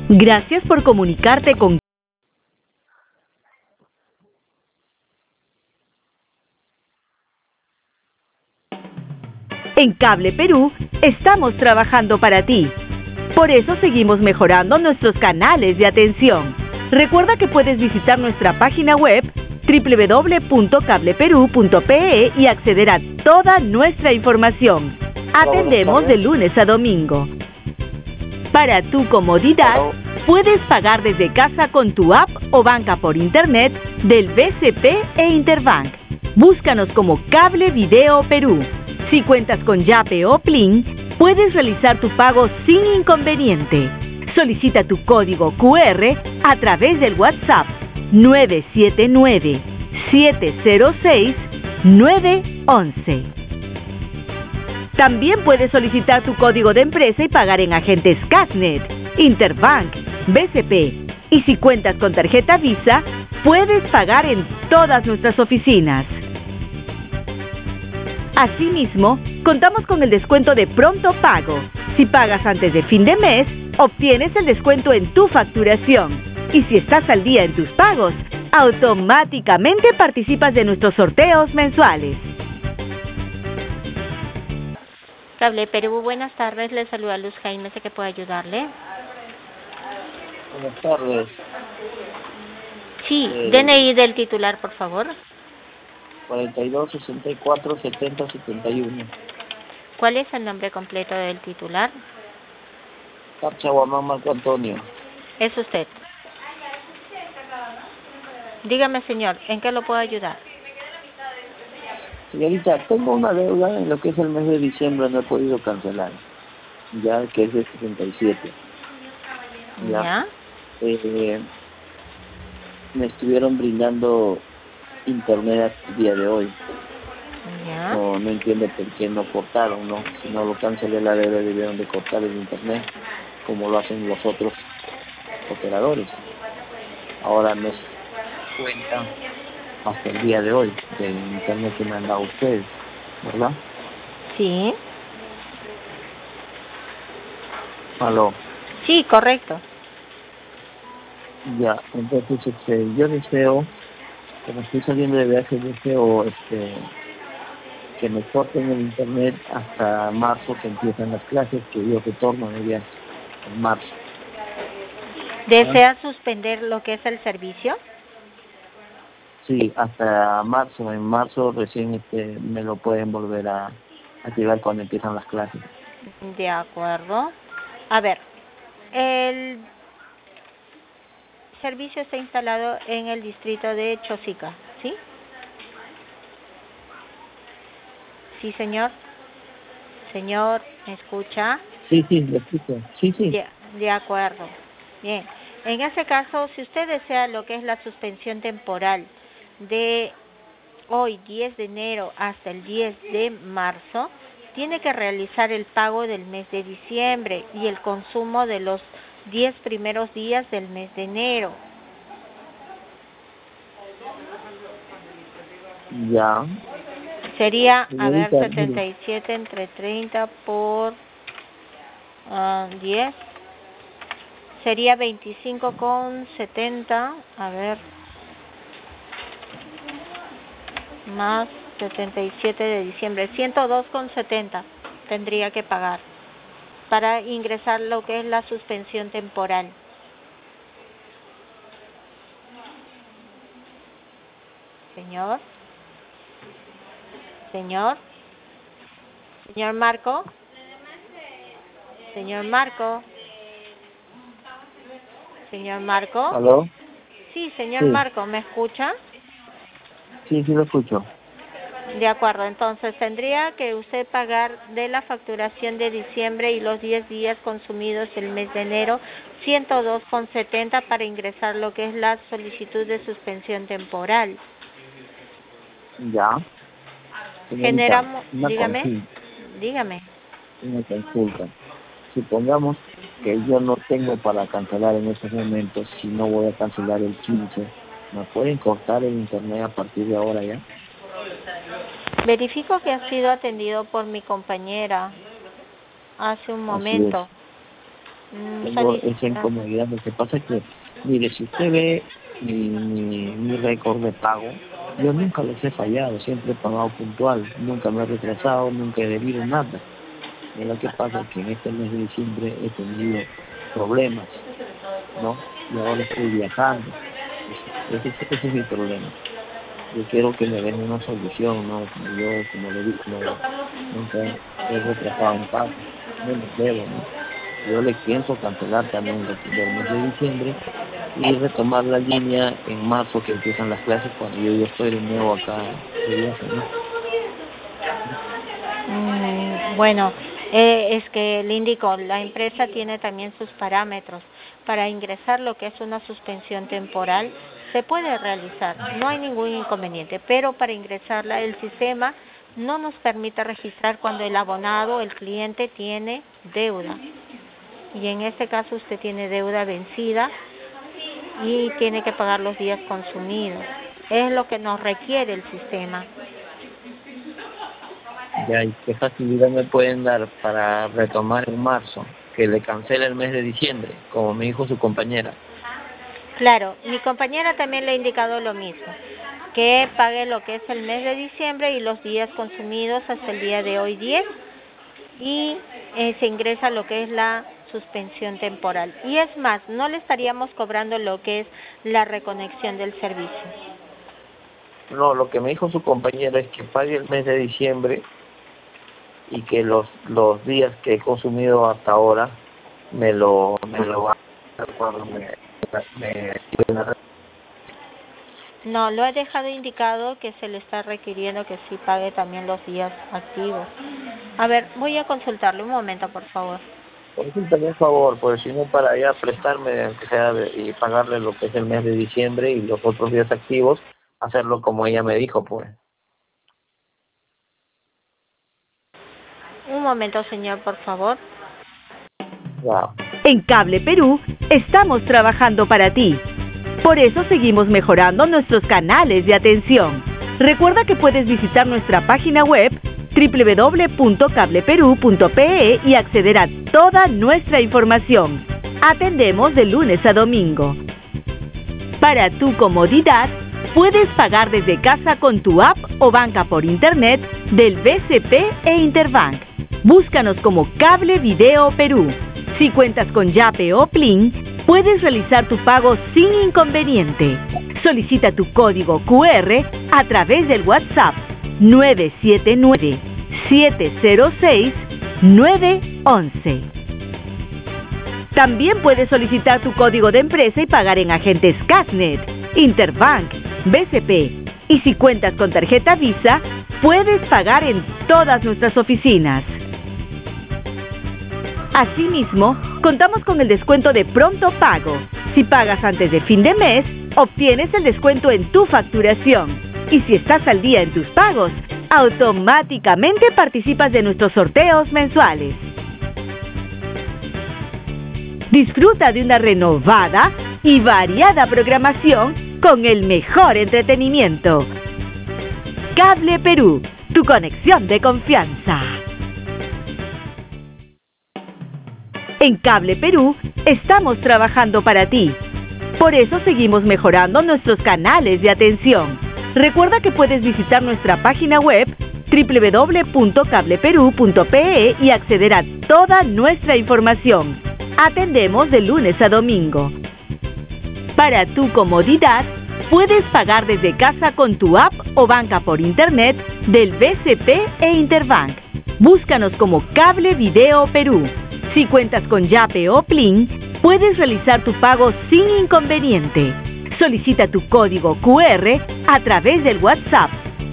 Gracias por comunicarte con En Cable Perú estamos trabajando para ti. Por eso seguimos mejorando nuestros canales de atención. Recuerda que puedes visitar nuestra página web www.cableperú.pe y acceder a toda nuestra información. Atendemos de lunes a domingo. Para tu comodidad, puedes pagar desde casa con tu app o banca por internet del BCP e Interbank. Búscanos como Cable Video Perú. Si cuentas con Yape o Plin, puedes realizar tu pago sin inconveniente. Solicita tu código QR a través del WhatsApp 979-706-911. También puedes solicitar tu código de empresa y pagar en agentes Casnet, Interbank, BCP. Y si cuentas con tarjeta Visa, puedes pagar en todas nuestras oficinas. Asimismo, contamos con el descuento de pronto pago. Si pagas antes de fin de mes, obtienes el descuento en tu facturación. Y si estás al día en tus pagos, automáticamente participas de nuestros sorteos mensuales. Cable Perú, buenas tardes. Le saluda Luz Jaime, sé que puedo ayudarle. Buenas tardes. Sí, DNI del titular, por favor. 42 64 70 71. ¿Cuál es el nombre completo del titular? Capcha Guamán Marco Antonio. Es usted. Dígame, señor, ¿en qué lo puedo ayudar? Señorita, tengo una deuda en lo que es el mes de diciembre, no he podido cancelar, ya que es de 67. ¿Ya? Me estuvieron brindando internet el día de hoy. ¿Ya? No entiendo por qué no cortaron, ¿no? Si no lo cancelé la deuda, debieron de cortar el internet, como lo hacen los otros operadores. Ahora me cuenta hasta el día de hoy del internet que me han dado ustedes, ¿verdad? Sí. Aló. Sí, correcto. Ya, entonces yo deseo, como estoy saliendo de viaje, deseo que me corten el internet hasta marzo, que empiezan las clases, que yo retorno de viaje en marzo. ¿Desea suspender lo que es el servicio? Sí, hasta marzo. En marzo recién me lo pueden volver a activar cuando empiezan las clases. De acuerdo. A ver, el servicio está instalado en el distrito de Chosica, ¿sí? Sí, señor. Señor, ¿me escucha? Sí, lo escucho. Sí. De acuerdo. Bien. En ese caso, si usted desea lo que es la suspensión temporal de hoy, 10 de enero, hasta el 10 de marzo, tiene que realizar el pago del mes de diciembre y el consumo de los 10 primeros días del mes de enero. Ya. Sería, a ver, Señorita, 77 entre 30 por 10. Sería 25,70, a ver, más 77 de diciembre, 102,70 tendría que pagar para ingresar lo que es la suspensión temporal. Señor Marco, señor Marco. ¿Aló? Sí, señor Sí. Marco, ¿me escucha? Sí, lo escucho. De acuerdo, entonces tendría que usted pagar de la facturación de diciembre y los 10 días consumidos el mes de enero 102,70 para ingresar lo que es la solicitud de suspensión temporal. Ya. Señorita, Generamos, una dígame. una consulta. Supongamos que yo no tengo para cancelar en estos momentos, si no voy a cancelar el 15, ¿me pueden cortar el internet a partir de ahora ya? Verifico que ha sido atendido por mi compañera hace un Así momento. Tengo esa incomodidad. Lo que pasa es que, mire, si usted ve mi récord de pago, yo nunca les he fallado, siempre he pagado puntual, nunca me he retrasado, nunca he debido nada. Y lo que pasa es que en este mes de diciembre he tenido problemas, ¿no? Y ahora estoy viajando. Ese es mi problema. Yo quiero que me den una solución, ¿no? Como le digo, nunca he retrasado en pago, no me debo, ¿no? Yo le pienso cancelar también del mes de diciembre y retomar la línea en marzo, que empiezan las clases, cuando yo estoy de nuevo acá de viaje, ¿no? Bueno, es que le indico, la empresa tiene también sus parámetros. Para ingresar lo que es una suspensión temporal se puede realizar, no hay ningún inconveniente, pero para ingresarla el sistema no nos permite registrar cuando el abonado, el cliente, tiene deuda. Y en este caso usted tiene deuda vencida y tiene que pagar los días consumidos. Es lo que nos requiere el sistema. Ya, ¿y qué facilidad me pueden dar para retomar en marzo? Que le cancele el mes de diciembre, como me dijo su compañera. Claro, mi compañera también le ha indicado lo mismo, que pague lo que es el mes de diciembre y los días consumidos hasta el día de hoy 10 y se ingresa lo que es la suspensión temporal. Y es más, no le estaríamos cobrando lo que es la reconexión del servicio. No, lo que me dijo su compañera es que pague el mes de diciembre y que los días que he consumido hasta ahora me lo va a dar cuando me No, lo he dejado indicado que se le está requiriendo que sí pague también los días activos. A ver, voy a consultarle un momento, por favor. Consúltame, por favor, porque si no, para ya prestarme, aunque sea, y pagarle lo que es el mes de diciembre y los otros días activos, hacerlo como ella me dijo, pues. Un momento, señor, por favor. Wow. En Cable Perú estamos trabajando para ti. Por eso seguimos mejorando nuestros canales de atención. Recuerda que puedes visitar nuestra página web www.cableperu.pe y acceder a toda nuestra información. Atendemos de lunes a domingo. Para tu comodidad, puedes pagar desde casa con tu app o banca por internet del BCP e Interbank. Búscanos como Cable Video Perú. Si cuentas con Yape o Plin, puedes realizar tu pago sin inconveniente. Solicita tu código QR a través del WhatsApp 979-706-911. También puedes solicitar tu código de empresa y pagar en agentes Casnet, Interbank, BCP. Y si cuentas con tarjeta Visa, puedes pagar en todas nuestras oficinas. Asimismo, contamos con el descuento de pronto pago. Si pagas antes de fin de mes, obtienes el descuento en tu facturación. Y si estás al día en tus pagos, automáticamente participas de nuestros sorteos mensuales. Disfruta de una renovada y variada programación con el mejor entretenimiento. Cable Perú, tu conexión de confianza. En Cable Perú estamos trabajando para ti. Por eso seguimos mejorando nuestros canales de atención. Recuerda que puedes visitar nuestra página web www.cableperu.pe y acceder a toda nuestra información. Atendemos de lunes a domingo. Para tu comodidad, puedes pagar desde casa con tu app o banca por internet del BCP e Interbank. Búscanos como Cable Video Perú. Si cuentas con Yape o Plin, puedes realizar tu pago sin inconveniente. Solicita tu código QR a través del WhatsApp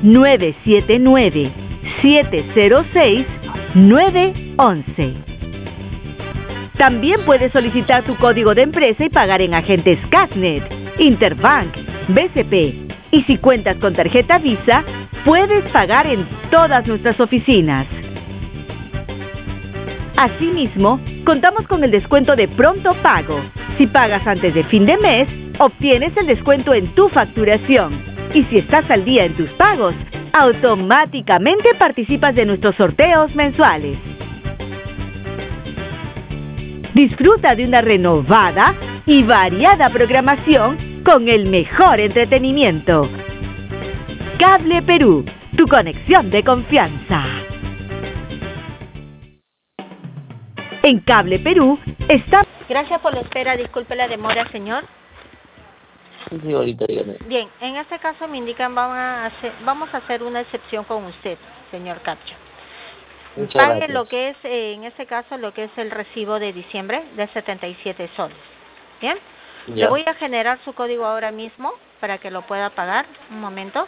979-706-911. También puedes solicitar tu código de empresa y pagar en agentes Casnet, Interbank, BCP. Y si cuentas con tarjeta Visa, puedes pagar en todas nuestras oficinas. Asimismo, contamos con el descuento de pronto pago. Si pagas antes de fin de mes, obtienes el descuento en tu facturación. Y si estás al día en tus pagos, automáticamente participas de nuestros sorteos mensuales. Disfruta de una renovada y variada programación con el mejor entretenimiento. Cable Perú, tu conexión de confianza. En Cable Perú está... Gracias por la espera, disculpe la demora, señor. Sí, ahorita dígame. Bien, en este caso me indican vamos a hacer una excepción con usted, señor Capcha. Muchas Pague gracias. lo que es, en este caso, lo que es el recibo de diciembre de 77 soles. Bien, Ya. le voy a generar su código ahora mismo para que lo pueda pagar. Un momento.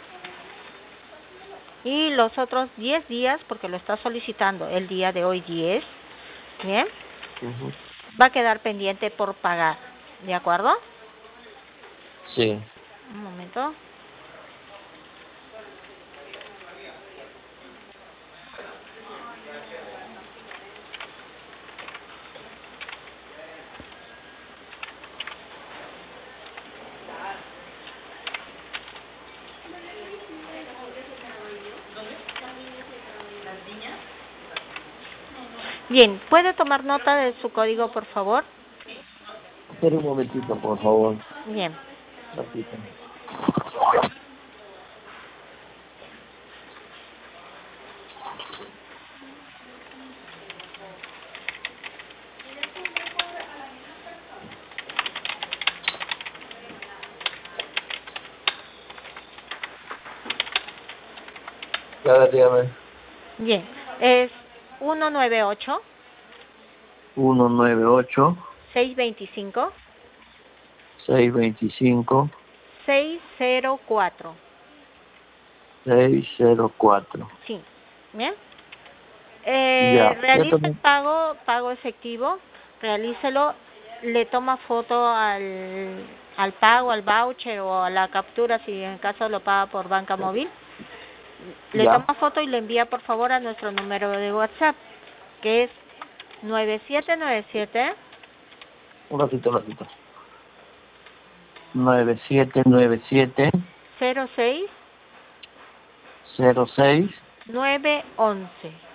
Y los otros 10 días, porque lo está solicitando el día de hoy 10, bien, va a quedar pendiente por pagar. ¿De acuerdo? Sí. Un momento. Bien, ¿puede tomar nota de su código, por favor? Espera un momentito, por favor. Bien. Ratito. Ya, dígame. Bien, es 198 198 625 625 604. 604. Sí, bien. Ya, Realice ya el pago efectivo, realícelo, le toma foto al pago, al voucher o a la captura si en caso lo paga por banca móvil. Le Ya. toma foto y le envía por favor a nuestro número de WhatsApp, que es 9797 Un ratito. 9797 06 06 911.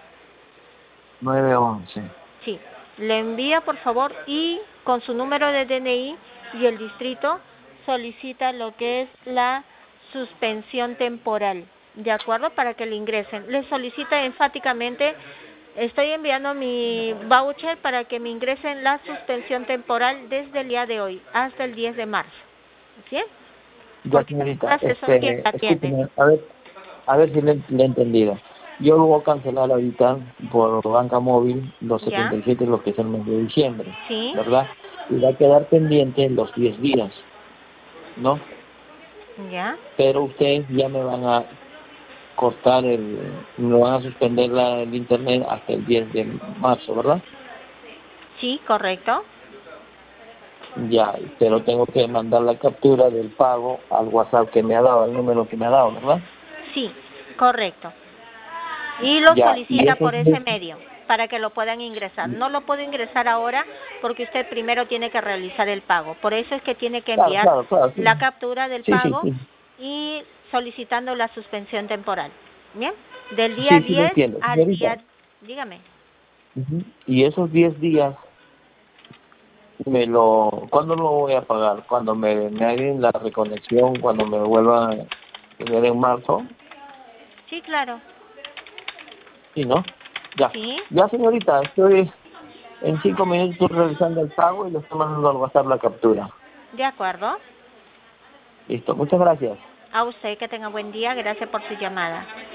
911. Sí, le envía por favor y con su número de DNI y el distrito solicita lo que es la suspensión temporal, ¿de acuerdo? Para que le ingresen. Le solicita enfáticamente, estoy enviando mi voucher para que me ingresen la suspensión temporal desde el día de hoy hasta el 10 de marzo. ¿Sí? Ya, Porque señorita, es quien la atiende. escúcheme, a ver si le he entendido. Yo lo voy a cancelar ahorita por banca móvil los ¿Ya? 77, lo que es el mes de diciembre, Sí. ¿verdad? Y va a quedar pendiente los 10 días, ¿no? ¿Ya? Pero ustedes ya me van a cortar me van a suspender el internet hasta el 10 de marzo, ¿verdad? Sí, correcto. Ya, pero tengo que mandar la captura del pago al WhatsApp que me ha dado, al número que me ha dado, ¿verdad? Sí, correcto. Y lo Ya, y solicita esos por ese medio para que lo puedan ingresar. No lo puedo ingresar ahora porque usted primero tiene que realizar el pago. Por eso es que tiene que enviar Claro, sí. la captura del Sí, pago sí. y solicitando la suspensión temporal. ¿Bien? Del día Sí, lo 10 entiendo. al Señorita, día... Dígame. y esos 10 días, ¿cuándo lo voy a pagar? Cuando me hagan la reconexión, cuando me vuelva a tener en marzo, Sí, claro. ¿sí, no? Ya, Sí, ya, señorita, estoy en 5 minutos realizando el pago y le estoy mandando al WhatsApp la captura. de acuerdo. Listo, muchas gracias. A usted que tenga buen día. Gracias por su llamada.